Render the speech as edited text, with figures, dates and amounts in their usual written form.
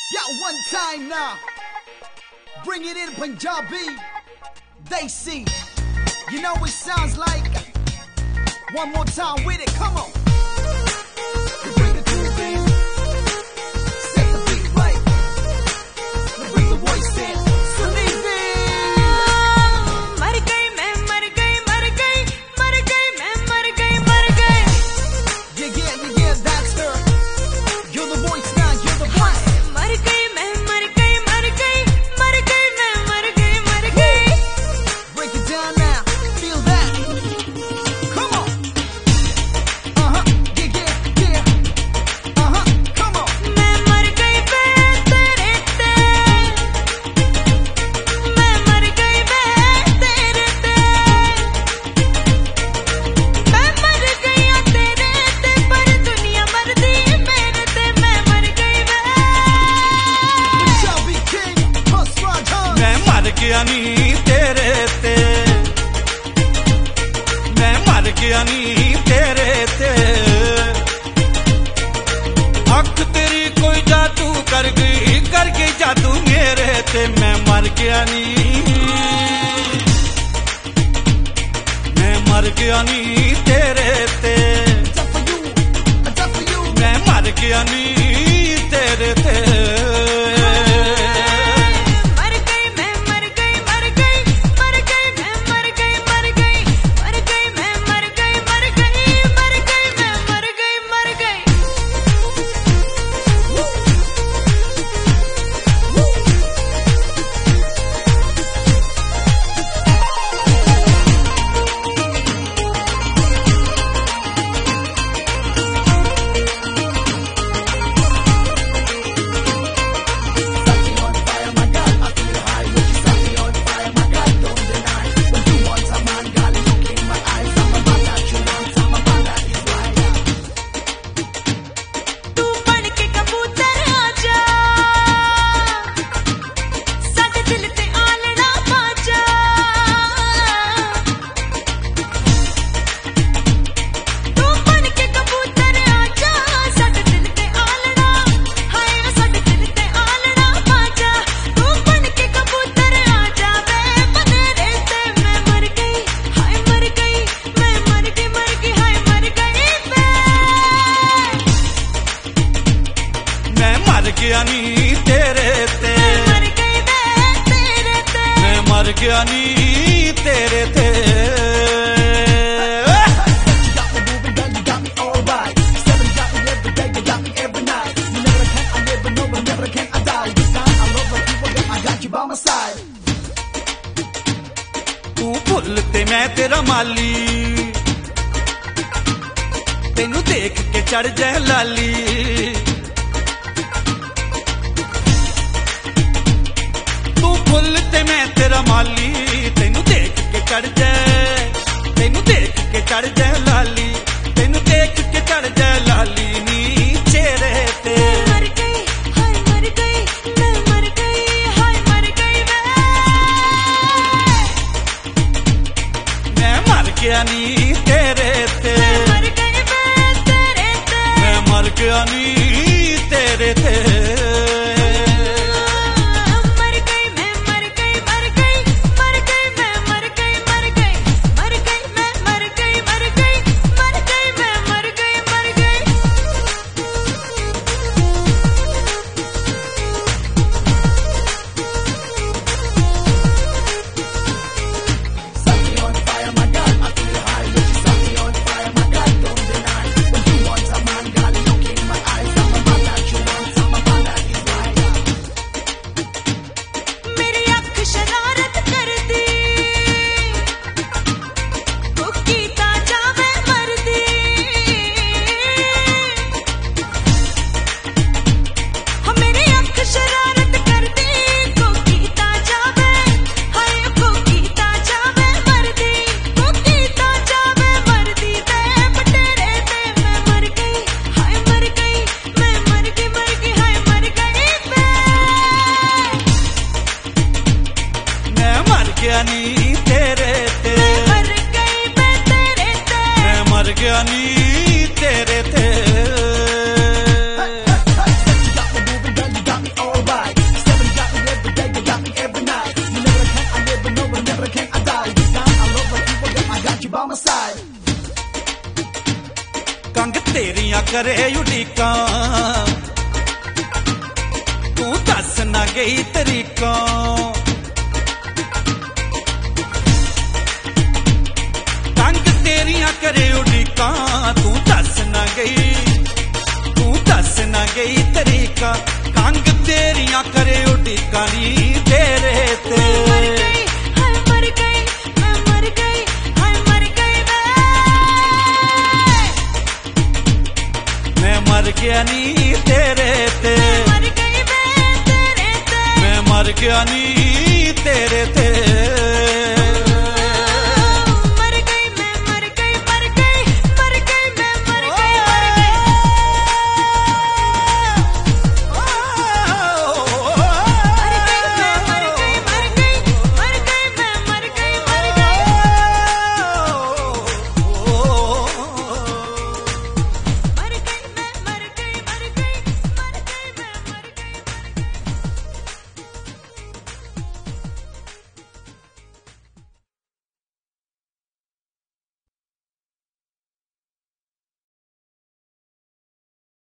Yeah, one time now. Bring it in Punjabi. They see. You know what it sounds like? One more time with it. Come on. You bring the groove in. Set the beat right. You bring the voice in. Suniti. मर गई मैं मर गई मर गई मर गई मैं मर गई मर गई Yeah, that's her. You're the voice now. You're the voice. मर गई मैं मर गई मर गई मर गई मैं मर गई मर गई Break it down now. Feel that. Come on. Yeah. Come on. मैं मर गई बे तेरे ते मैं मर गई बे तेरे ते मैं मर गई तेरे ते पर दुनिया मरदी मेरे ते मैं मर गई बे Punjabi king. Hus Rajan. मैं मर गया नी तेरे ते मैं मर गया नी तेरे ते अख तेरी कोई जादू कर गई जादू मेरे ते मैं मर गया नी मैं मर गया नी तेरे ते That's for you. मैं मर गया नी तेरे ते मर गई मैं मर गई मर गई मर गई मैं मर गई मर गई मर गई मैं मर गई मर गई मर गई मैं मर गई मर गई तू बन के कबूतर आजा साडे दिल ते आलड़ा बाजा तू बन के कबूतर आजा साडे दिल ते आलड़ा हाय साडे दिल ते आलड़ा बाजा तू बन के कबूतर आजा वे बनेरे ते मैं मर गई हाय मर गई मैं मर गई हाय मर गई मैं मर गया नी तेरे ते मर गई बे तेरे ते मैं मर गया नी तेरे ते Got me moving, girl, you got me alright. Stepping, got me every day, you got me every night. You never can, I never know, but never can I die. This time I love like you, I got you by my side. तू भुल ते मैं तेरा माली तेनू देख के चढ़ जाए लाली तू भुल ते मैं तेरा माली तेनू देख के चढ़ जाए लाली तेनू देख के चढ़ जाए लाली नी चेहरे ते मर गई हाय मर गई मैं मर गई हाय मर गई मैं मर गया नी तेरे ते मर गई बे तेरे ते मैं मर गया नी तेरे ते मर गई मैं मर गई मर गई मर गई मैं मर गई मर गई मर गई मैं मर गई मर गई मर गई मैं मर गई मर गई Set me on fire, my God, I feel high. When you set me on fire, my God, don't deny. When you want a man, God, look in my eyes. I'm a man that you want, I'm a Kang तेरिया करे उड़ीका तू दस ना गई तरीका कंग तेरिया करे उड़ीका तू दस ना गई तरीका कंग तेरिया करे उड़ीका नी तेरे ते मर गया नी तेरे ते मैं मर गया नी तेरे ते